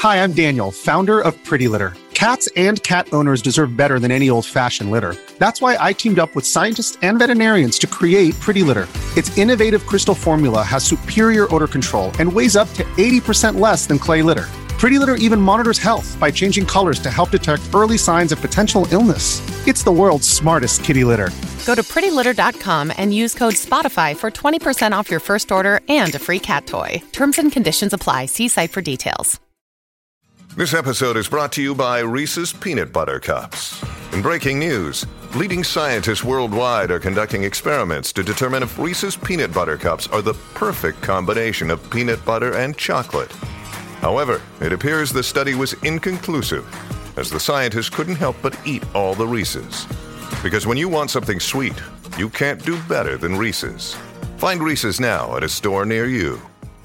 Hi, I'm Daniel, founder of Pretty Litter. Cats and cat owners deserve better than any old-fashioned litter. That's why I teamed up with scientists and veterinarians to create Pretty Litter. Its innovative crystal formula has superior odor control and weighs up to 80% less than clay litter. Pretty Litter even monitors health by changing colors to help detect early signs of potential illness. It's the world's smartest kitty litter. Go to prettylitter.com and use code SPOTIFY for 20% off your first order and a free cat toy. Terms and conditions apply. See site for details. This episode is brought to you by Reese's Peanut Butter Cups. In breaking news, leading scientists worldwide are conducting experiments to determine if Reese's Peanut Butter Cups are the perfect combination of peanut butter and chocolate. However, it appears the study was inconclusive, as the scientists couldn't help but eat all the Reese's. Because when you want something sweet, you can't do better than Reese's. Find Reese's now at a store near you.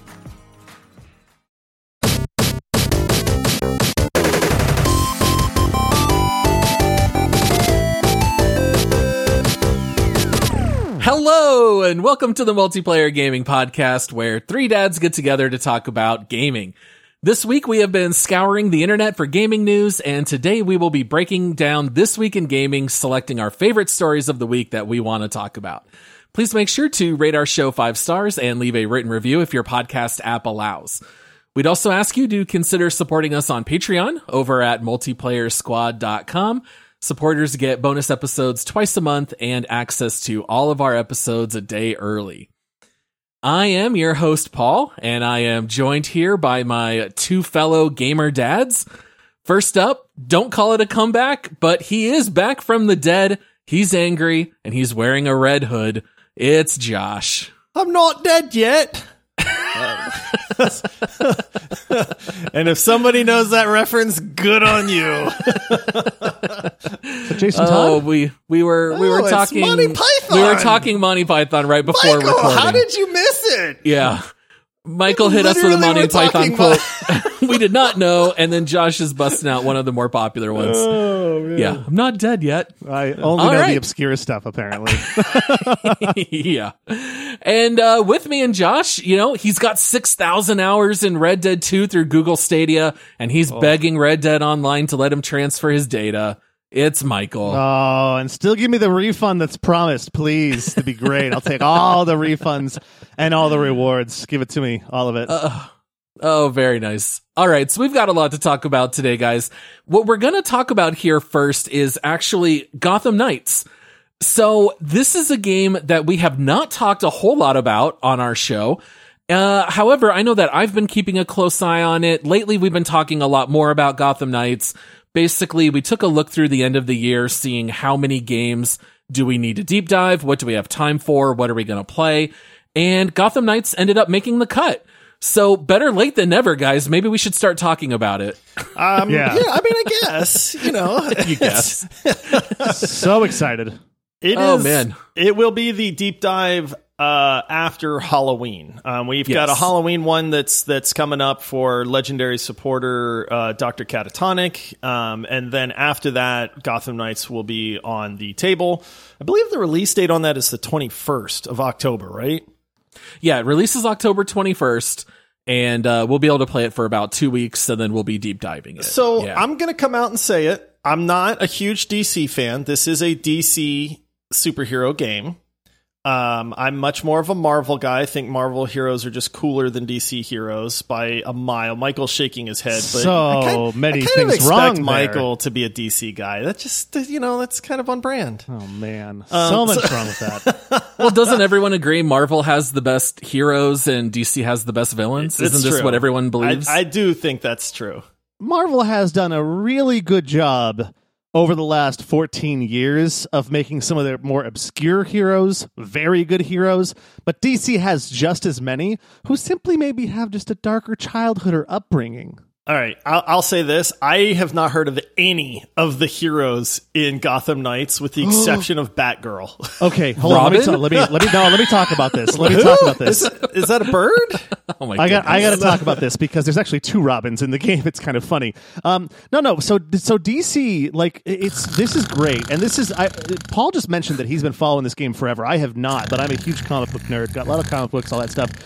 Hello, and welcome to the Multiplayer Gaming Podcast, where three dads get together to talk about gaming. This week we have been scouring the internet for gaming news, and today we will be breaking down This Week in Gaming, selecting our favorite stories of the week that we want to talk about. Please make sure to rate our show 5 stars and leave a written review if your podcast app allows. We'd also ask you to consider supporting us on Patreon over at multiplayersquad.com. Supporters get bonus episodes twice a month and access to all of our episodes a day early. I am your host, Paul, and I am joined here by my two fellow gamer dads. First up, don't call it a comeback, but he is back from the dead. He's angry, and he's wearing a red hood. It's Josh. I'm not dead yet. And if somebody knows that reference, good on you. So Jason Todd? We were talking Monty Python. We were talking Monty Python right before Michael, recording. how did you miss it? Yeah. Michael hit us with a Monty Python quote. We did not know, and then Josh is busting out one of the more popular ones. Oh, man. Yeah, I'm not dead yet. I only know the obscure stuff, apparently. Yeah. And with me and Josh, he's got 6,000 hours in Red Dead 2 through Google Stadia, and he's begging Red Dead Online to let him transfer his data. It's Michael. Oh, and still give me the refund that's promised, please. That'd be great. I'll take all the refunds and all the rewards. Give it to me, all of it. Oh, very nice. All right, so we've got a lot to talk about today, guys. What we're going to talk about here first is actually Gotham Knights. So this is a game that we have not talked a whole lot about on our show. However, I know that I've been keeping a close eye on it. Lately, we've been talking a lot more about Gotham Knights. Basically, we took a look through the end of the year, seeing how many games do we need to deep dive, what do we have time for, what are we going to play, and Gotham Knights ended up making the cut. So better late than never, guys. Maybe we should start talking about it. Yeah, I mean, I guess, You guess. So excited. Man. It will be the deep dive after Halloween. We've got a Halloween one that's coming up for legendary supporter Dr. Catatonic, and then after that, Gotham Knights will be on the table. I believe the release date on that is the 21st of October, right? Yeah, it releases October 21st, and we'll be able to play it for about 2 weeks, and then we'll be deep diving it. So I'm going to come out and say it. I'm not a huge DC fan. This is a DC superhero game. I'm much more of a Marvel guy. I think Marvel heroes are just cooler than DC heroes by a mile. Michael's shaking his head, but so many I things expect wrong there. Michael to be a DC guy. That's just, that's kind of on brand. Oh, man. So much wrong with that. Well, doesn't everyone agree Marvel has the best heroes and DC has the best villains? Isn't this true. what everyone believes? I do think that's true. Marvel has done a really good job over the last 14 years of making some of their more obscure heroes very good heroes, but DC has just as many who simply maybe have just a darker childhood or upbringing. All right, I'll say this. I have not heard of any of the heroes in Gotham Knights with the exception of Batgirl. Okay, hold on. Let me talk about this. Let me talk about this. Is that a bird? Oh my I god! got to talk about this because there's actually 2 Robins in the game. It's kind of funny. No. So DC, this is great, and this is Paul just mentioned that he's been following this game forever. I have not, but I'm a huge comic book nerd. Got a lot of comic books, all that stuff.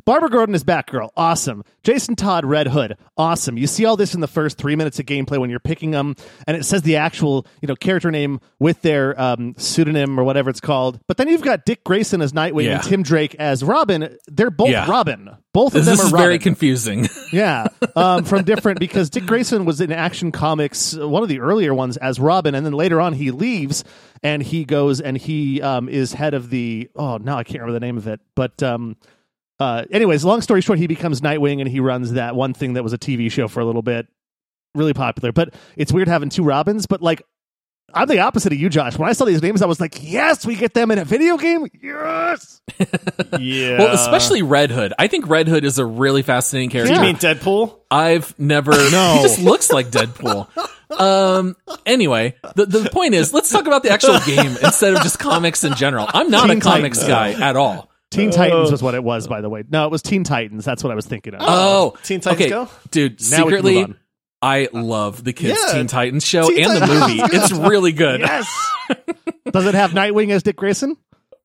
Barbara Gordon is Batgirl. Awesome. Jason Todd, Red Hood. Awesome. You see all this in the first 3 minutes of gameplay when you're picking them, and it says the actual, character name with their pseudonym or whatever it's called. But then you've got Dick Grayson as Nightwing and Tim Drake as Robin. They're both Robin. Both of them are Robin. This is very confusing. Yeah. From different, because Dick Grayson was in Action Comics, one of the earlier ones, as Robin, and then later on he leaves and he goes and he is head of the, now I can't remember the name of it, but anyways, long story short, he becomes Nightwing and he runs that one thing that was a TV show for a little bit, really popular. But it's weird having two Robins, but I'm the opposite of you, Josh. When I saw these names, I was like, yes, we get them in a video game. Yes. Yeah. Well, especially Red Hood. I think Red Hood is a really fascinating character. Do you mean Deadpool? I've never. No. He just looks like Deadpool. Anyway, the point is, let's talk about the actual game instead of just comics in general. I'm not a comics guy at all. Teen Titans was what it was, by the way. No, it was Teen Titans. That's what I was thinking of. Oh, Teen Titans Go? Dude, secretly, I love the kids' Teen Titans show and the movie. It's really good. Yes. Does it have Nightwing as Dick Grayson?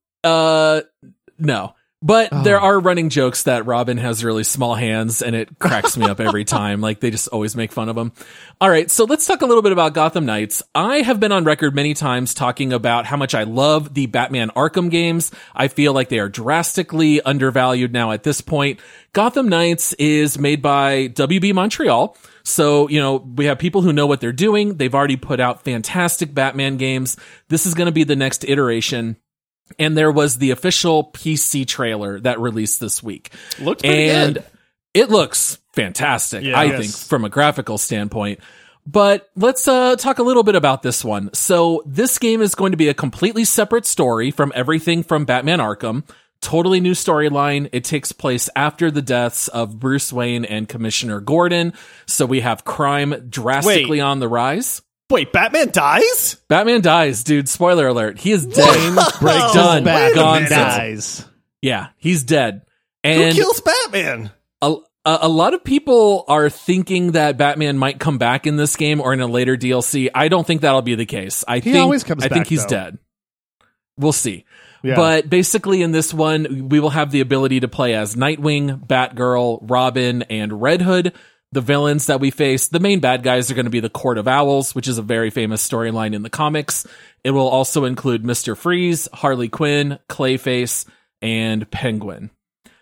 No. But there are running jokes that Robin has really small hands, and it cracks me up every time. They just always make fun of him. All right, so let's talk a little bit about Gotham Knights. I have been on record many times talking about how much I love the Batman Arkham games. I feel like they are drastically undervalued now at this point. Gotham Knights is made by WB Montreal. So, we have people who know what they're doing. They've already put out fantastic Batman games. This is going to be the next iteration. And there was the official PC trailer that released this week. Looked pretty good. It looks fantastic, I think, from a graphical standpoint. But let's talk a little bit about this one. So this game is going to be a completely separate story from everything from Batman Arkham. Totally new storyline. It takes place after the deaths of Bruce Wayne and Commissioner Gordon. So we have crime drastically on the rise. Wait, Batman dies? Batman dies, dude. Spoiler alert. He is dead. Done. Gone. Dies. Yeah, he's dead. And who kills Batman? A lot of people are thinking that Batman might come back in this game or in a later DLC. I don't think that'll be the case. I think he's dead. We'll see. Yeah. But basically in this one, we will have the ability to play as Nightwing, Batgirl, Robin, and Red Hood. The villains that we face, the main bad guys are going to be the Court of Owls, which is a very famous storyline in the comics. It will also include Mr. Freeze, Harley Quinn, Clayface, and Penguin.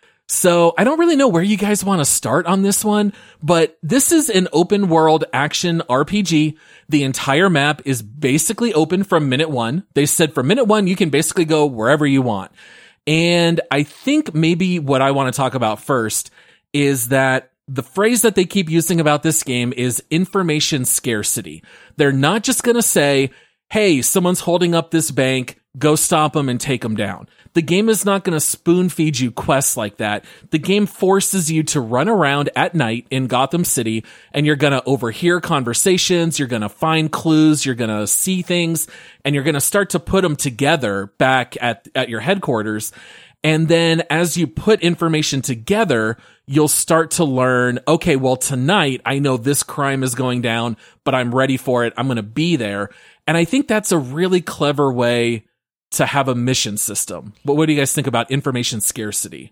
So I don't really know where you guys want to start on this one, but this is an open world action RPG. The entire map is basically open from minute one. They said from minute one, you can basically go wherever you want. And I think maybe what I want to talk about first is that the phrase that they keep using about this game is information scarcity. They're not just going to say, hey, someone's holding up this bank, go stop them and take them down. The game is not going to spoon feed you quests like that. The game forces you to run around at night in Gotham City, and you're going to overhear conversations, you're going to find clues, you're going to see things, and you're going to start to put them together back at your headquarters. And then as you put information together, you'll start to learn, okay, well, tonight I know this crime is going down, but I'm ready for it. I'm going to be there. And I think that's a really clever way to have a mission system. But what do you guys think about information scarcity?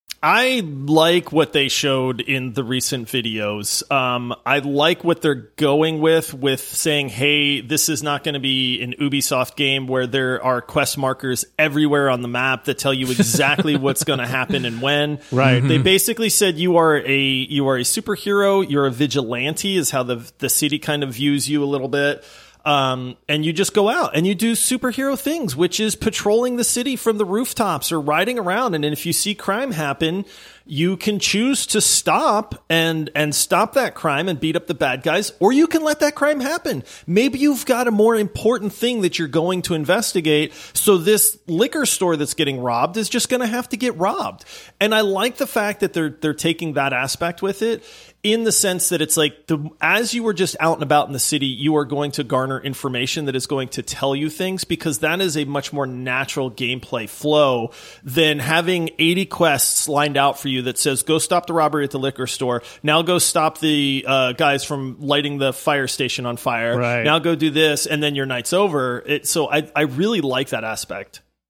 I like what they showed in the recent videos. I like what they're going with saying, hey, this is not going to be an Ubisoft game where there are quest markers everywhere on the map that tell you exactly what's going to happen and when. Right. They basically said you are a superhero, you're a vigilante is how the city kind of views you a little bit. And you just go out and you do superhero things, which is patrolling the city from the rooftops or riding around. And if you see crime happen, you can choose to stop and stop that crime and beat up the bad guys, or you can let that crime happen. Maybe you've got a more important thing that you're going to investigate. So this liquor store that's getting robbed is just going to have to get robbed. And I like the fact that they're taking that aspect with it, in the sense that it's like as you were just out and about in the city, you are going to garner information that is going to tell you things, because that is a much more natural gameplay flow than having 80 quests lined out for you that says, go stop the robbery at the liquor store. Now go stop the guys from lighting the fire station on fire. Right. Now go do this, and then your night's over. So I really like that aspect.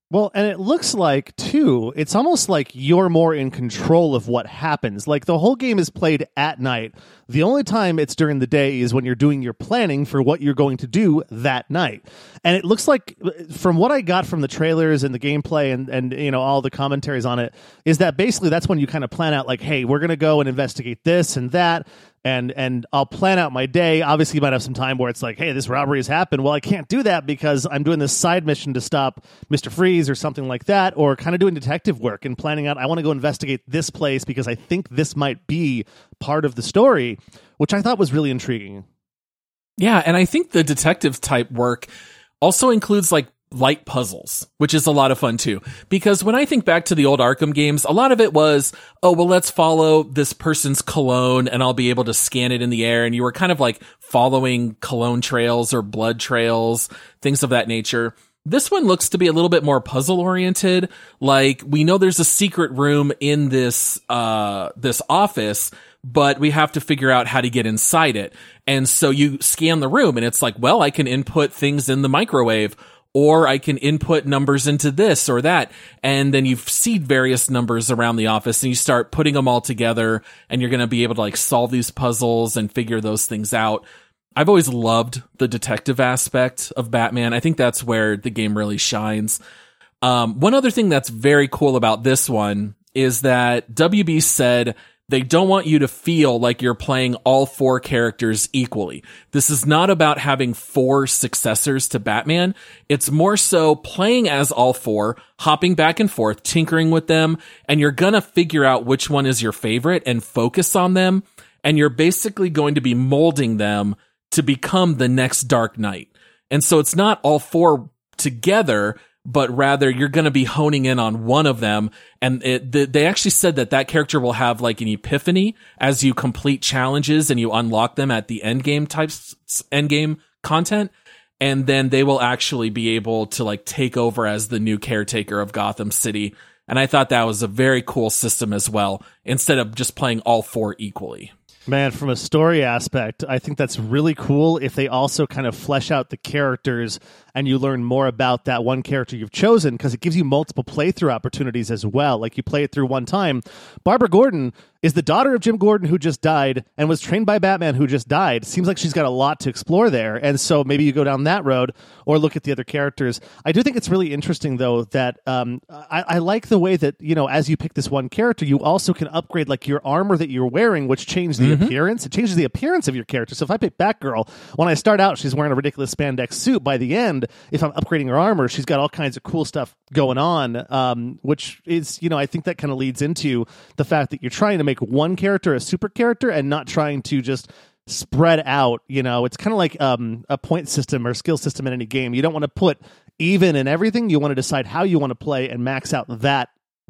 Well, and it looks like, too, it's almost like you're more in control of what happens. Like, the whole game is played at night. The only time it's during the day is when you're doing your planning for what you're going to do that night. And it looks like, from what I got from the trailers and the gameplay and you know, all the commentaries on it, is that basically that's when you kind of plan out, like, hey, we're going to go and investigate this and that. And I'll plan out my day. Obviously, you might have some time where it's like, hey, this robbery has happened. Well, I can't do that because I'm doing this side mission to stop Mr. Freeze or something like that, or kind of doing detective work and planning out, I want to go investigate this place because I think this might be part of the story, which I thought was really intriguing. Yeah, and I think the detective type work also includes like light puzzles, which is a lot of fun too. Because when I think back to the old Arkham games, a lot of it was, oh, well, let's follow this person's cologne and I'll be able to scan it in the air. And you were kind of like following cologne trails or blood trails, things of that nature. This one looks to be a little bit more puzzle oriented. Like, we know there's a secret room in this office, but we have to figure out how to get inside it. And so you scan the room and it's like, well, I can input things in the microwave, or I can input numbers into this or that. And then you seed various numbers around the office and you start putting them all together, and you're going to be able to like solve these puzzles and figure those things out. I've always loved the detective aspect of Batman. I think that's where the game really shines. One other thing that's very cool about this one is that WB said they don't want you to feel like you're playing all four characters equally. This is not about having four successors to Batman. It's more so playing as all four, hopping back and forth, tinkering with them, and you're gonna figure out which one is your favorite and focus on them, and you're basically going to be molding them to become the next Dark Knight. And so it's not all four together, but rather you're going to be honing in on one of them. And they actually said that character will have like an epiphany as you complete challenges and you unlock them at the end game content. And then they will actually be able to like take over as the new caretaker of Gotham City. And I thought that was a very cool system as well, instead of just playing all four equally. Man, from a story aspect, I think that's really cool if they also kind of flesh out the characters and you learn more about that one character you've chosen, because it gives you multiple playthrough opportunities as well. Like, you play it through one time. Barbara Gordon is the daughter of Jim Gordon, who just died, and was trained by Batman, who just died. Seems like she's got a lot to explore there. And so maybe you go down that road or look at the other characters. I do think it's really interesting, though, that I like the way that, you know, as you pick this one character, you also can upgrade like your armor that you're wearing, which changes the appearance. It changes the appearance of your character. So if I pick Batgirl, when I start out, she's wearing a ridiculous spandex suit. By the end, if I'm upgrading her armor, she's got all kinds of cool stuff going on, which is, you know, I think that kind of leads into the fact that you're trying to make one character a super character and not trying to just spread out. You know, it's kind of like a point system or skill system in any game. You don't want to put even in everything. You want to decide how you want to play and max out that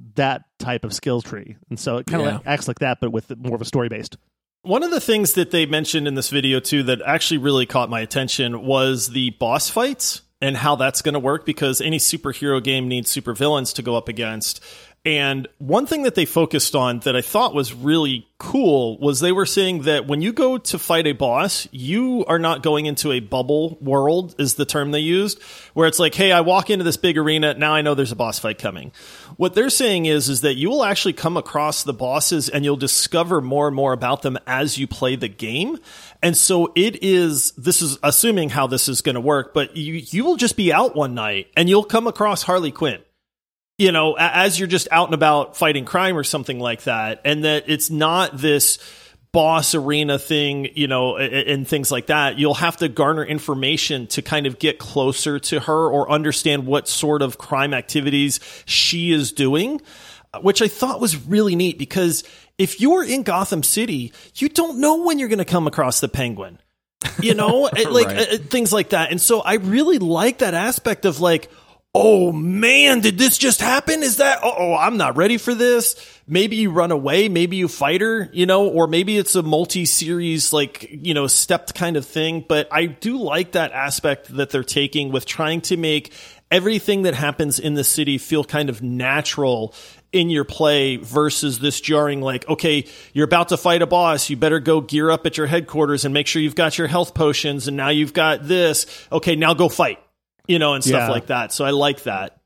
type of skill tree. And so it kind of acts like that, but with more of a story based. One of the things that they mentioned in this video, too, that actually really caught my attention was the boss fights and how that's going to work, because any superhero game needs supervillains to go up against. And one thing that they focused on that I thought was really cool was they were saying that when you go to fight a boss, you are not going into a bubble world, is the term they used, where it's like, hey, I walk into this big arena, now I know there's a boss fight coming. What they're saying is that you will actually come across the bosses and you'll discover more and more about them as you play the game. And so this is assuming how this is going to work, but you will just be out one night and you'll come across Harley Quinn, you know, as you're just out and about fighting crime or something like that. And that it's not this boss arena thing, you know, and things like that. You'll have to garner information to kind of get closer to her or understand what sort of crime activities she is doing, which I thought was really neat, because if you're in Gotham City, you don't know when you're going to come across the Penguin, you know, things like that. And so I really like that aspect of like, oh man, did this just happen? Is that, I'm not ready for this. Maybe you run away, maybe you fight her, you know, or maybe it's a multi-series, like, you know, stepped kind of thing. But I do like that aspect that they're taking with trying to make everything that happens in the city feel kind of natural in your play versus this jarring, like, okay, you're about to fight a boss, you better go gear up at your headquarters and make sure you've got your health potions, and now you've got this. Okay, now go fight. You know, and stuff like that. So I like that.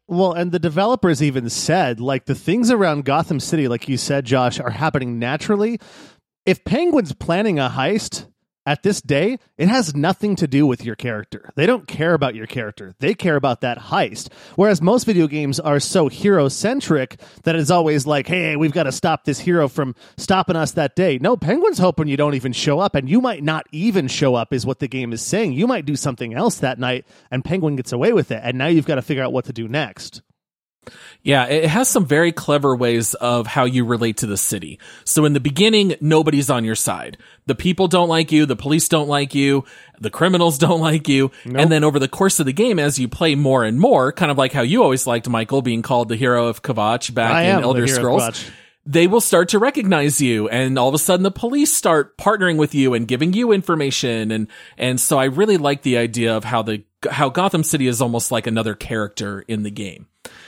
Well, and the developers even said, like, the things around Gotham City, like you said, Josh, are happening naturally. If Penguin's planning a heist at this day, it has nothing to do with your character. They don't care about your character. They care about that heist. Whereas most video games are so hero-centric that it's always like, hey, we've got to stop this hero from stopping us that day. No, Penguin's hoping you don't even show up, and you might not even show up is what the game is saying. You might do something else that night, and Penguin gets away with it, and now you've got to figure out what to do next. Yeah, it has some very clever ways of how you relate to the city. So in the beginning, nobody's on your side. The people don't like you, the police don't like you, the criminals don't like you. Nope. And then over the course of the game, as you play more and more, kind of like how you always liked Michael being called the hero of Kvatch back in Elder Scrolls, they will start to recognize you, and all of a sudden the police start partnering with you and giving you information. And so I really like the idea of how Gotham City is almost like another character in the game.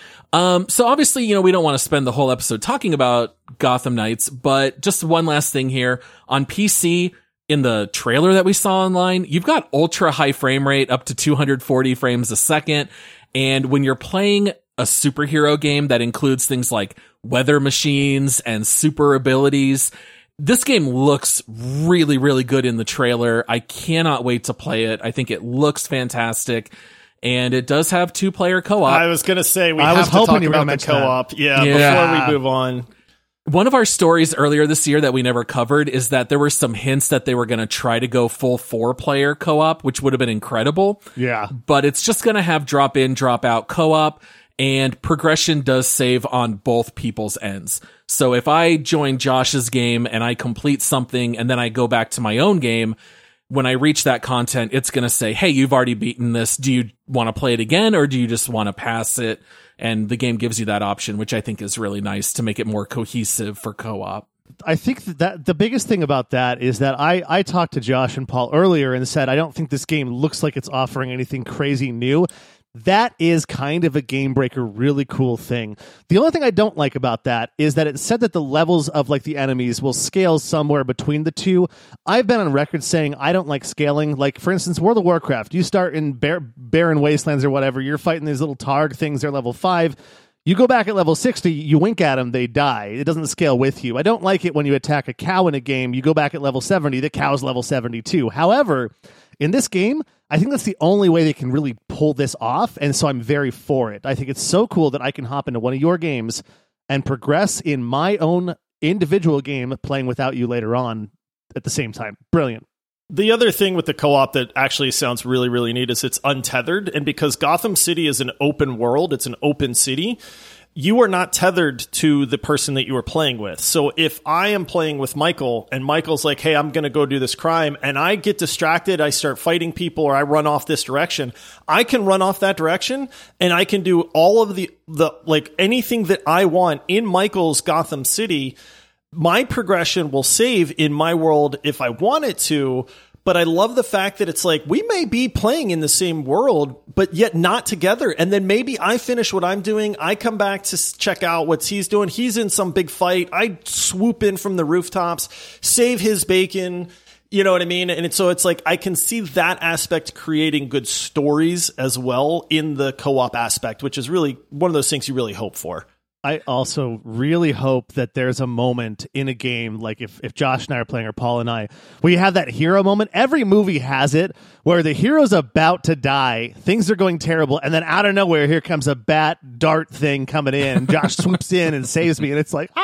So obviously, we don't want to spend the whole episode talking about Gotham Knights, but just one last thing here. On PC, in the trailer that we saw online, you've got ultra high frame rate up to 240 frames a second. And when you're playing a superhero game that includes things like weather machines and super abilities, this game looks really, really good in the trailer. I cannot wait to play it. I think it looks fantastic. And it does have 2-player co-op. I was going to say, we have to talk about the co-op. Yeah, before we move on. One of our stories earlier this year that we never covered is that there were some hints that they were going to try to go full 4-player co-op, which would have been incredible. Yeah. But it's just going to have drop in, drop out co-op, and progression does save on both people's ends. So if I join Josh's game and I complete something and then I go back to my own game, when I reach that content, it's going to say, hey, you've already beaten this. Do you want to play it again, or do you just want to pass it? And the game gives you that option, which I think is really nice to make it more cohesive for co-op. I think that the biggest thing about that is that I talked to Josh and Paul earlier and said, I don't think this game looks like it's offering anything crazy new. That is kind of a game breaker, really cool thing. The only thing I don't like about that is that it said that the levels of like the enemies will scale somewhere between the two. I've been on record saying I don't like scaling. Like, for instance, World of Warcraft, you start in barren wastelands or whatever, you're fighting these little Targ things, they're level 5. You go back at level 60, you wink at them, they die. It doesn't scale with you. I don't like it when you attack a cow in a game, you go back at level 70, the cow's level 72. However, in this game, I think that's the only way they can really pull this off, and so I'm very for it. I think it's so cool that I can hop into one of your games and progress in my own individual game playing without you later on at the same time. Brilliant. The other thing with the co-op that actually sounds really, really neat is it's untethered, and because Gotham City is an open world, it's an open city, you are not tethered to the person that you are playing with. So if I am playing with Michael and Michael's like, hey, I'm going to go do this crime, and I get distracted, I start fighting people, or I run off this direction, I can run off that direction and I can do all of the like anything that I want in Michael's Gotham City. My progression will save in my world if I want it to. But I love the fact that it's like, we may be playing in the same world, but yet not together. And then maybe I finish what I'm doing. I come back to check out what he's doing. He's in some big fight. I swoop in from the rooftops, save his bacon. You know what I mean? And so it's like, I can see that aspect creating good stories as well in the co-op aspect, which is really one of those things you really hope for. I also really hope that there's a moment in a game, like if Josh and I are playing, or Paul and I, where you have that hero moment. Every movie has it, where the hero's about to die, things are going terrible, and then out of nowhere, here comes a bat dart thing coming in. Josh swoops in and saves me, and it's like,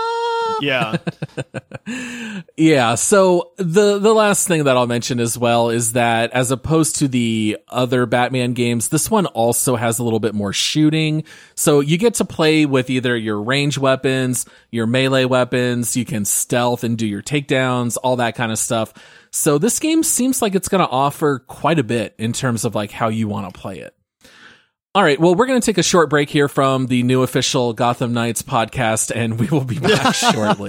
yeah. Yeah. So the last thing that I'll mention as well is that as opposed to the other Batman games, this one also has a little bit more shooting. So you get to play with either your range weapons, your melee weapons, you can stealth and do your takedowns, all that kind of stuff. So this game seems like it's going to offer quite a bit in terms of like how you want to play it. All right, well, we're going to take a short break here from the new official Gotham Knights podcast, and we will be back shortly.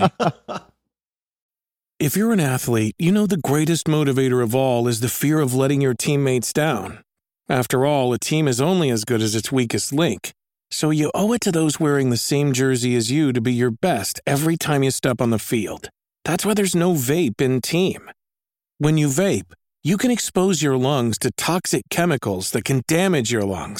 If you're an athlete, you know the greatest motivator of all is the fear of letting your teammates down. After all, a team is only as good as its weakest link. So you owe it to those wearing the same jersey as you to be your best every time you step on the field. That's why there's no vape in team. When you vape, you can expose your lungs to toxic chemicals that can damage your lungs.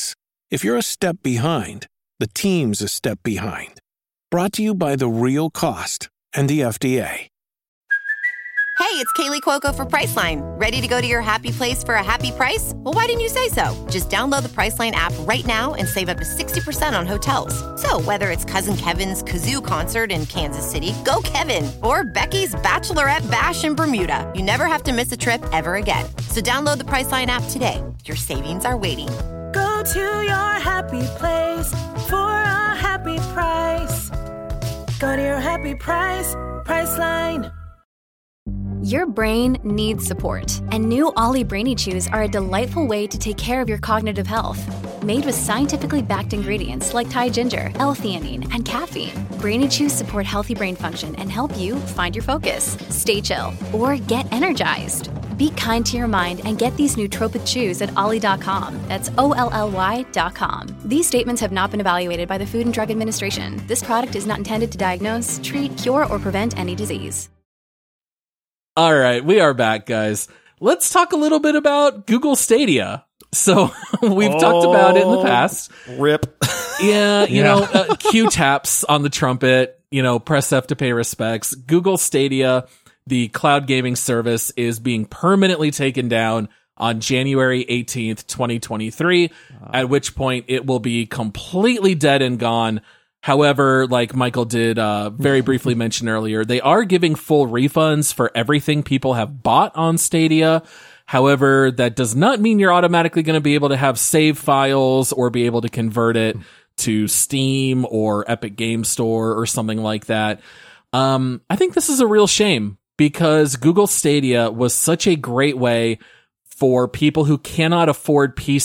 If you're a step behind, the team's a step behind. Brought to you by The Real Cost and the FDA. Hey, it's Kaylee Cuoco for Priceline. Ready to go to your happy place for a happy price? Well, why didn't you say so? Just download the Priceline app right now and save up to 60% on hotels. So whether it's Cousin Kevin's Kazoo Concert in Kansas City, go Kevin, or Becky's Bachelorette Bash in Bermuda, you never have to miss a trip ever again. So download the Priceline app today. Your savings are waiting. Go to your happy place for a happy price. Go to your happy price, Priceline. Your brain needs support, and new Ollie Brainy Chews are a delightful way to take care of your cognitive health. Made with scientifically backed ingredients like Thai ginger, L-theanine, and caffeine, Brainy Chews support healthy brain function and help you find your focus, stay chill, or get energized. Be kind to your mind and get these nootropic chews at ollie.com. That's OLLY.com. These statements have not been evaluated by the Food and Drug Administration. This product is not intended to diagnose, treat, cure, or prevent any disease. All right, we are back, guys. Let's talk a little bit about Google Stadia. So we've talked about it in the past. RIP. Yeah, you know, cue taps on the trumpet, press F to pay respects. Google Stadia, the cloud gaming service, is being permanently taken down on January 18th, 2023, at which point it will be completely dead and gone. However, like Michael did very briefly mention earlier, they are giving full refunds for everything people have bought on Stadia. However, that does not mean you're automatically going to be able to have save files or be able to convert it to Steam or Epic Game Store or something like that. I think this is a real shame because Google Stadia was such a great way for people who cannot afford afford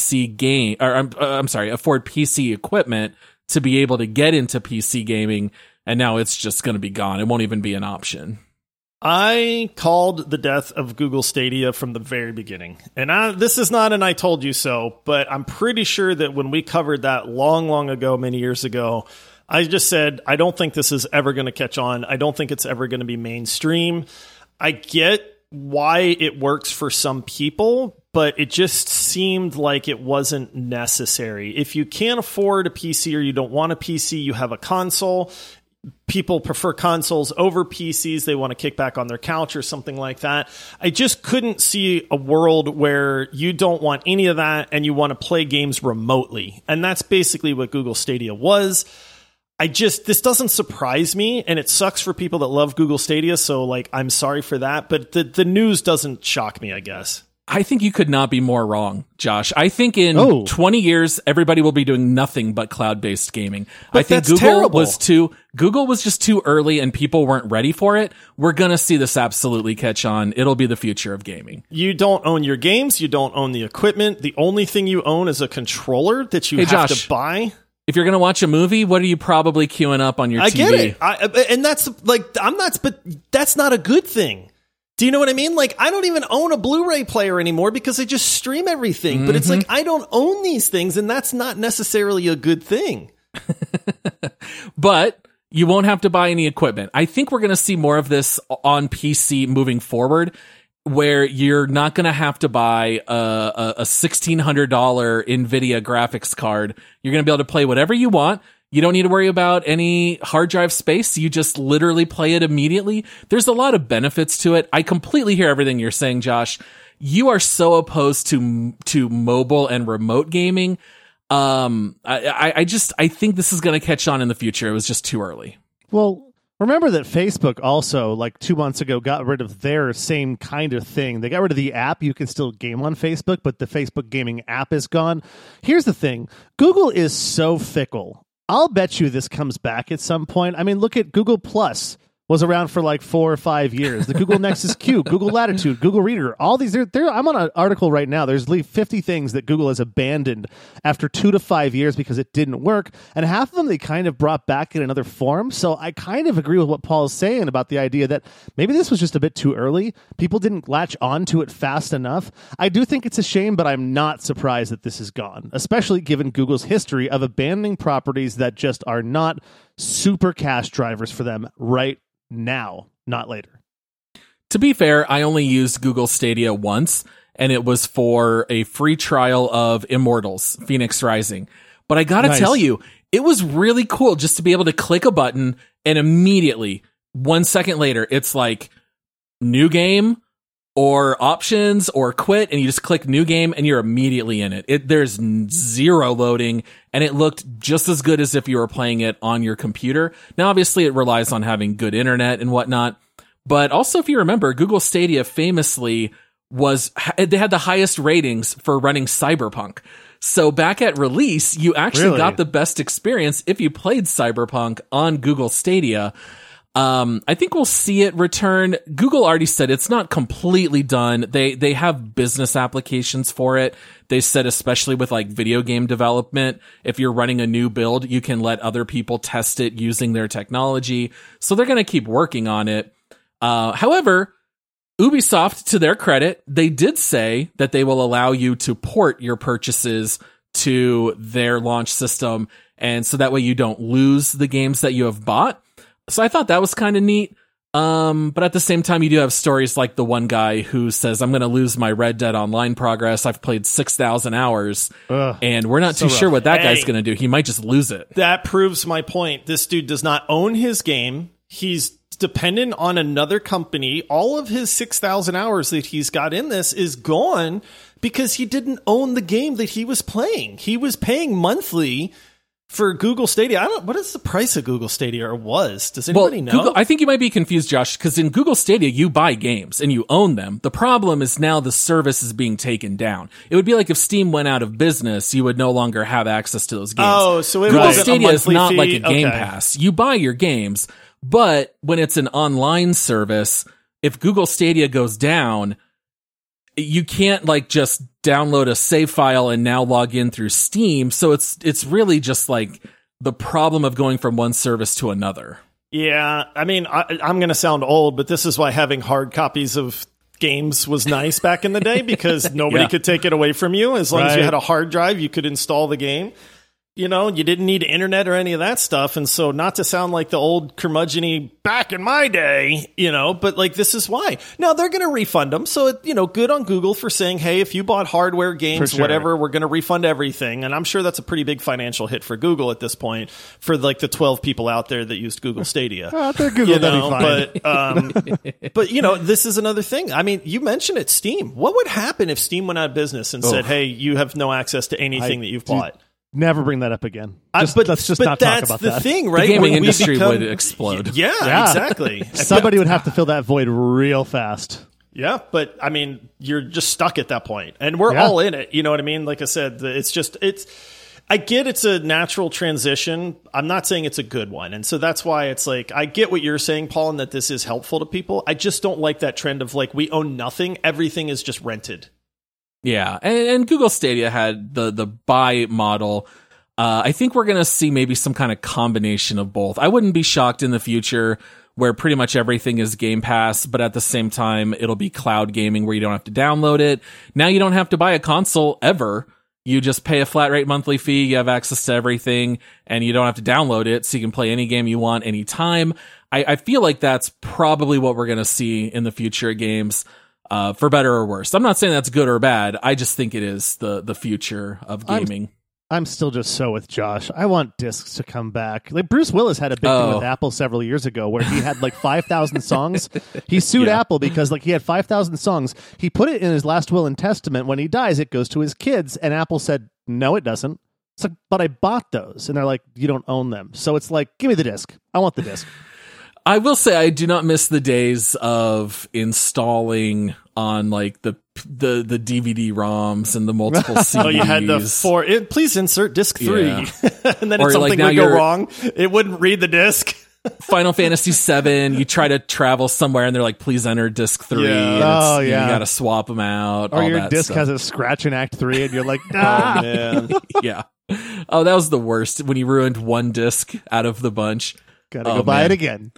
PC equipment to be able to get into PC gaming, and now it's just going to be gone. It won't even be an option. I called the death of Google Stadia from the very beginning. And this is not an I told you so, but I'm pretty sure that when we covered that long ago, many years ago, I just said, I don't think this is ever going to catch on. I don't think it's ever going to be mainstream. I get why it works for some people, but it just seemed like it wasn't necessary. If you can't afford a PC or you don't want a PC, you have a console. People prefer consoles over PCs. They want to kick back on their couch or something like that. I just couldn't see a world where you don't want any of that and you want to play games remotely. And that's basically what Google Stadia was. This doesn't surprise me, and it sucks for people that love Google Stadia, so I'm sorry for that, but the news doesn't shock me, I guess. I think you could not be more wrong, Josh. I think in 20 years, everybody will be doing nothing but cloud-based gaming. But I think Google was just too early and people weren't ready for it. We're going to see this absolutely catch on. It'll be the future of gaming. You don't own your games. You don't own the equipment. The only thing you own is a controller that you have to buy. If you're going to watch a movie, what are you probably queuing up on your TV? I get it. And that's but that's not a good thing. Do you know what I mean? I don't even own a Blu-ray player anymore because I just stream everything. Mm-hmm. But it's I don't own these things, and that's not necessarily a good thing. But you won't have to buy any equipment. I think we're going to see more of this on PC moving forward, where you're not going to have to buy a $1,600 NVIDIA graphics card. You're going to be able to play whatever you want. You don't need to worry about any hard drive space. You just literally play it immediately. There's a lot of benefits to it. I completely hear everything you're saying, Josh. You are so opposed to mobile and remote gaming. I think this is going to catch on in the future. It was just too early. Well, remember that Facebook also, 2 months ago, got rid of their same kind of thing. They got rid of the app. You can still game on Facebook, but the Facebook gaming app is gone. Here's the thing. Google is so fickle. I'll bet you this comes back at some point. I mean, look at Google Plus. Was around for 4 or 5 years. The Google Nexus Q, Google Latitude, Google Reader, all these. I'm on an article right now. There's 50 things that Google has abandoned after 2 to 5 years because it didn't work. And half of them they kind of brought back in another form. So I kind of agree with what Paul's saying about the idea that maybe this was just a bit too early. People didn't latch on to it fast enough. I do think it's a shame, but I'm not surprised that this is gone, especially given Google's history of abandoning properties that just are not super cash drivers for them right now, not later. To be fair, I only used Google Stadia once, and it was for a free trial of Immortals, Phoenix Rising. But I gotta tell you, it was really cool just to be able to click a button and immediately 1 second later, it's like new game or options or quit, and you just click new game and you're immediately in it. There's zero loading, and it looked just as good as if you were playing it on your computer. Now, obviously, it relies on having good internet and whatnot, but also, if you remember, Google Stadia famously they had the highest ratings for running Cyberpunk. So back at release, you actually got the best experience if you played Cyberpunk on Google Stadia. I think we'll see it return. Google already said it's not completely done. They have business applications for it. They said, especially with like video game development, if you're running a new build, you can let other people test it using their technology. So they're going to keep working on it. However, Ubisoft, to their credit, they did say that they will allow you to port your purchases to their launch system. And so that way you don't lose the games that you have bought. So I thought that was kind of neat. But at the same time, you do have stories like the one guy who says, I'm going to lose my Red Dead Online progress. I've played 6,000 hours and we're not too sure what that guy's going to do. He might just lose it. That proves my point. This dude does not own his game. He's dependent on another company. All of his 6,000 hours that he's got in this is gone because he didn't own the game that he was playing. He was paying monthly for Google Stadia. What is the price of Google Stadia, or was? Does anybody know? I think you might be confused, Josh, because in Google Stadia, you buy games and you own them. The problem is now the service is being taken down. It would be like if Steam went out of business, you would no longer have access to those games. Oh, so Google Stadia is not like a Game Pass. You buy your games, but when it's an online service, if Google Stadia goes down, you can't like just download a save file and now log in through Steam. So it's really just like the problem of going from one service to another. Yeah. I mean, I'm going to sound old, but this is why having hard copies of games was nice back in the day, because nobody could take it away from you. As long as you had a hard drive, you could install the game. You know, you didn't need internet or any of that stuff. And so, not to sound like the old curmudgeon-y back in my day, you know, but like, this is why. Now, they're going to refund them. So, good on Google for saying, hey, if you bought hardware, games, whatever, we're going to refund everything. And I'm sure that's a pretty big financial hit for Google at this point, for like the 12 people out there that used Google Stadia. They're Google, that'd be fine. But, this is another thing. I mean, you mentioned it, Steam. What would happen if Steam went out of business and said, hey, you have no access to anything that you've bought? Never bring that up again. Let's just not talk about that. That's the thing, right? The gaming industry would explode. Yeah, exactly. Somebody would have to fill that void real fast. Yeah, but I mean, you're just stuck at that point, and we're all in it. You know what I mean? Like I said, I get it's a natural transition. I'm not saying it's a good one. And so that's why it's like, I get what you're saying, Paul, and that this is helpful to people. I just don't like that trend of like, we own nothing. Everything is just rented. Yeah, and Google Stadia had the buy model. I think we're going to see maybe some kind of combination of both. I wouldn't be shocked in the future where pretty much everything is Game Pass, but at the same time, it'll be cloud gaming where you don't have to download it. Now you don't have to buy a console ever. You just pay a flat rate monthly fee, you have access to everything, and you don't have to download it, so you can play any game you want anytime. I feel like that's probably what we're going to see in the future of games. For better or worse. I'm not saying that's good or bad. I just think it is the future of gaming. I'm still just so with Josh. I want discs to come back. Like Bruce Willis had a big thing with Apple several years ago where he had like 5,000 songs. He sued Apple because like he had 5,000 songs. He put it in his last will and testament. When he dies, it goes to his kids. And Apple said, no, it doesn't. It's like, but I bought those. And they're like, you don't own them. So it's like, give me the disc. I want the disc. I will say I do not miss the days of installing on like the DVD ROMs and the multiple CDs. Oh, you had the 4. Please insert disc 3, and then if something like would go wrong, it wouldn't read the disc. Final Fantasy VII, you try to travel somewhere and they're like, please enter disc 3. Yeah. You got to swap them out. Or all your that disc stuff. has a scratch in Act 3 and you're like, nah. Oh, man. Yeah. Oh, that was the worst when you ruined one disc out of the bunch. Gotta go buy it again.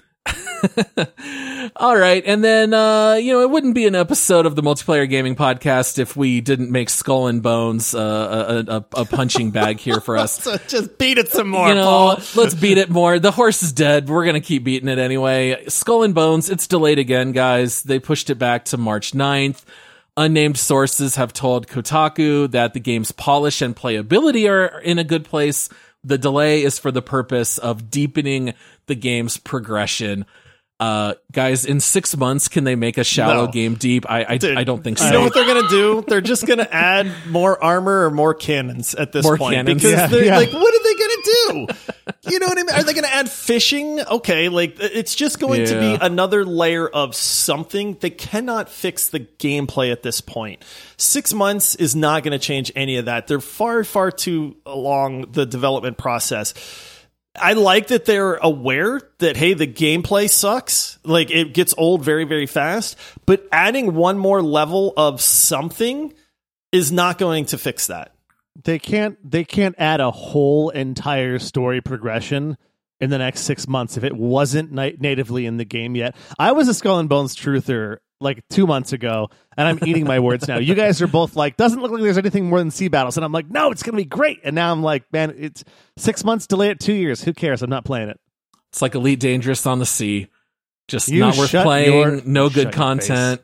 All right, and then it wouldn't be an episode of the Multiplayer Gaming Podcast if we didn't make Skull and Bones a punching bag here for us. So just beat it some more, Paul. Let's beat it more. The horse is dead. We're gonna keep beating it anyway. Skull and Bones, it's delayed again, guys. They pushed it back to March 9th. Unnamed sources have told Kotaku that the game's polish and playability are in a good place. The delay is for the purpose of deepening the game's progression. Guys, in 6 months, can they make a shallow game deep? I don't think so. You know what they're going to do? They're just going to add more armor or more cannons at this point. Cannons. Because they're like, what are they going to do? You know what I mean? Are they going to add fishing? Okay, like it's just going to be another layer of something. They cannot fix the gameplay at this point. 6 months is not going to change any of that. They're far, far too along the development process. I like that they're aware that, hey, the gameplay sucks. Like, it gets old very, very fast. But adding one more level of something is not going to fix that. They can't add a whole entire story progression in the next 6 months if it wasn't natively in the game yet. I was a Skull and Bones truther like 2 months ago, and I'm eating my words now. You guys are both like, doesn't look like there's anything more than sea battles. And I'm like, no, it's going to be great. And now I'm like, man, it's 6 months, delay it 2 years. Who cares? I'm not playing it. It's like Elite Dangerous on the sea. Just not worth playing. No good content.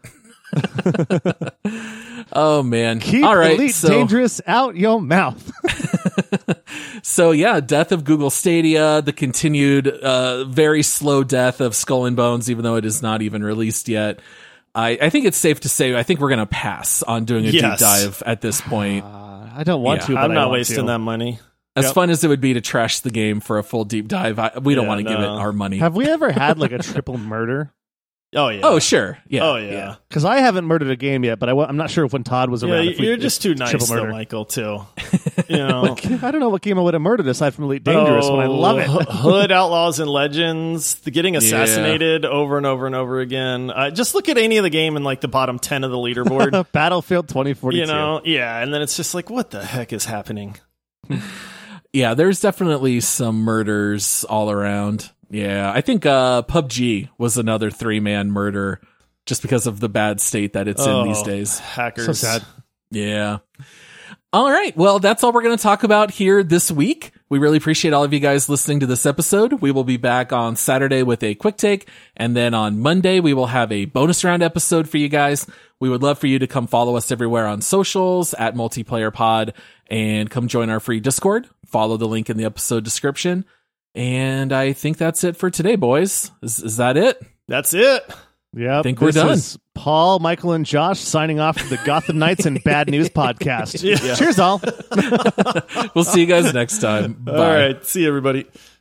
Oh, man. Keep all right, Elite Dangerous out your mouth. So, yeah, death of Google Stadia, the continued very slow death of Skull and Bones, even though it is not even released yet. I think it's safe to say I think we're going to pass on doing a deep dive at this point. I don't want to, but I'm not wasting that money. As fun as it would be to trash the game for a full deep dive, we don't want to give it our money. Have we ever had like a triple murder? Oh, yeah. Oh, sure. Yeah. Oh, yeah. Because I haven't murdered a game yet, but I'm not sure if when Todd was around. You're just too nice, though, Michael, too. You know? I don't know what game I would have murdered aside from Elite Dangerous when I love it. Hood, Outlaws, and Legends, getting assassinated over and over and over again. Just look at any of the game in like the bottom 10 of the leaderboard. Battlefield 2042. You know? Yeah, and then it's just like, what the heck is happening? Yeah, there's definitely some murders all around. Yeah, I think PUBG was another 3-man murder just because of the bad state that it's in these days. Hackers. So sad. Yeah. All right. Well, that's all we're going to talk about here this week. We really appreciate all of you guys listening to this episode. We will be back on Saturday with a quick take. And then on Monday, we will have a bonus round episode for you guys. We would love for you to come follow us everywhere on socials at Multiplayer Pod and come join our free Discord. Follow the link in the episode description. And I think that's it for today, boys. Is that it? That's it. Yeah, I think we're done. Is Paul, Michael, and Josh signing off for the Gotham Knights and Bad News podcast. Cheers, all. We'll see you guys next time. Bye. All right. See you, everybody.